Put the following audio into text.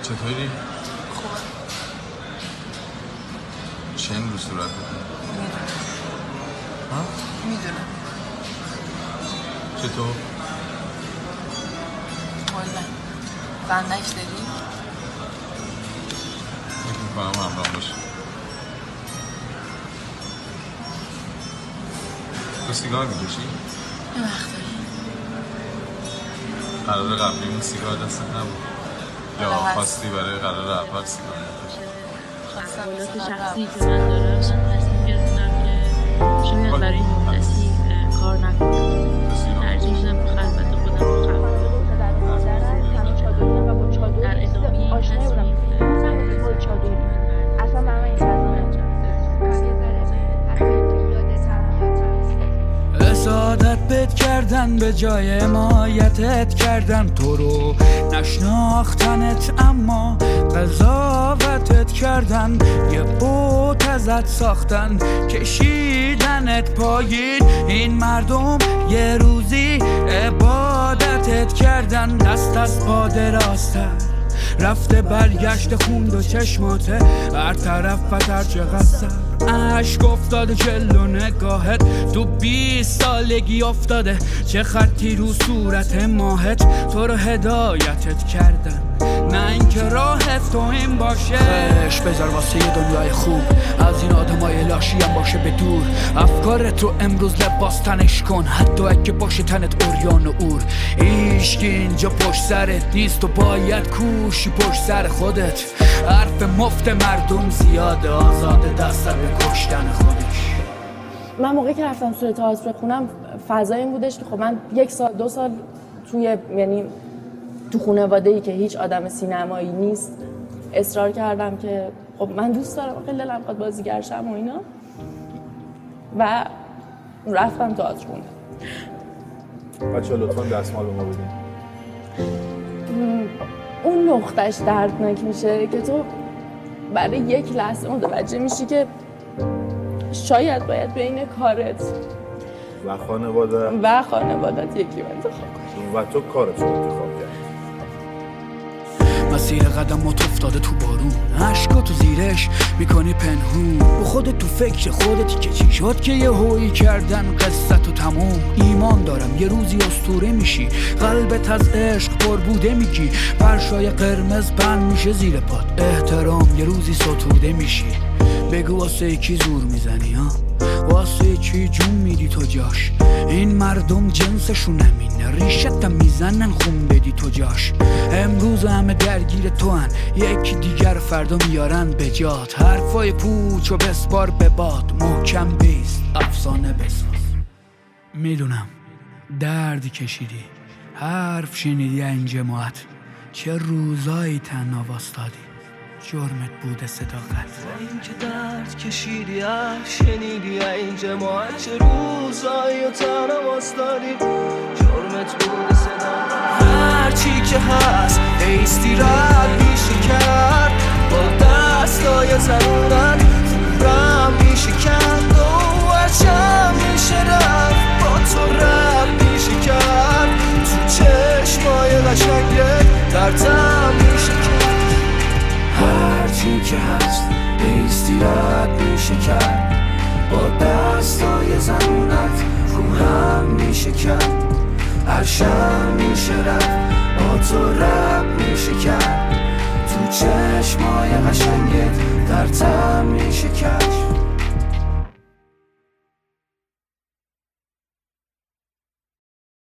چطوری؟ خوبه. چه این رو صورت بکنی؟ میدونم. چطور؟ کلا بندک داری؟ فکر میکنم همراه باشه. تو سیگار میکشی؟ یه وقتایی. قرار قبلیمون سیگار دست نبود یا خواستی برای قرار اول سیگار نکشی؟ تحولات شخصی که من دارم تصمیم گرفتم که شاید برای این کسی کار نکنم. ترجیح میدم تو خلوت خودم رو خلوت در ادامه این تصمیم اصلا من این اسادت بد کردن به جای حمایتت کردن، تو رو نشناختنت اما قضاوتت کردن، یه بوت ازت ساختن کشیدنت پایین. این مردم یه روزی عبادتت کردن، دست از پا دراستر رفته برگشت خوند و چشماته هر طرف بدر چقدر سر عشق افتاده جلو نگاهت، تو 20 سالگی افتاده چه خطی رو صورت ماهت، تو رو هدایتت کردن نه اینکه راهت تو این باشه. خش بذار واسه یه دنیای خوب، از این آدمای لاشی هم باشه به دور. افکارت رو امروز لباس تنش کن، حتی اگه باشه تنت اوریان و اور. ایشکی اینجا پشت سرت نیست، تو باید کوشی پشت سر خودت. حرف مفت مردم زیاده، آزاده دست به کشتن خودش. من موقعی که رفتم توی تئاتر بخونم فضای این بودش که خب من 1 سال 2 سال توی یعنی تو خانواده‌ای که هیچ آدم سینمایی نیست اصرار کردم که خب من دوست دارم خیلی دلم می‌خواد بازیگر شم و اینا، و رفتم تئاتر خوندم. بچه‌ها لطفاً دستمال به ما بدین. اون نقطه‌اش دردناک میشه که تو برای یک لحظه متوجه میشی که شاید باید بین کارت و خانوادت یکی رو انتخاب کنی و تو کارت رو انتخاب کردی. مسیر قدمات افتاده تو بارون، عشقا تو زیرش میکنی پنهون، با خودت تو فکر خودتی که چی شد که یه هویی کردن قصت و تموم. ایمان دارم یه روزی اسطوره میشی، قلبت از عشق پر بوده میگی، فرشای قرمز پن میشه زیر پات، احترام یه روزی ستوده میشی. بگو واسه کی زور میزنی ها، واسه کی جون میدی تو جاش. این مردم جنسشون همینه، ریشتم میزنن خون بدی تو جاش. امروز همه درگیر تو هن، یکی دیگر فردا میارن به جات. حرفای پوچ و بسپار به باد، محکم بیست افسانه بساز. میدونم دردی کشیدی، حرف شنیدی این جماعت، چه روزایی تنها واستادی، جرمت بوده صداقت. این که درد کشیدی شنیدی این جماعت، چه روزایی و تنها واستادی، جرمت بوده صداقت. هرچی که هست ایستی رد میشه کرد، با دستای زنونت رم میشه کند و هرچم میشه رفت با تو رد میشه کرد. تو چشمای قشنگت دردم میشه کرد. هرچی که هست ایستی رد میشه کرد، با دستای زنونت رو هم میشه کرد. هر شب میشه رفت با تو رب میشه کرد. تو چشمای قشنگت